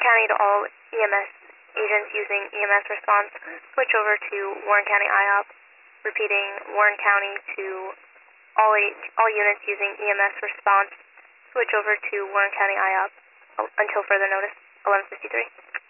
County to all EMS agents using EMS response, switch over to Warren County IOP. Repeating, Warren County to all units using EMS response, switch over to Warren County IOP until further notice, 11:53.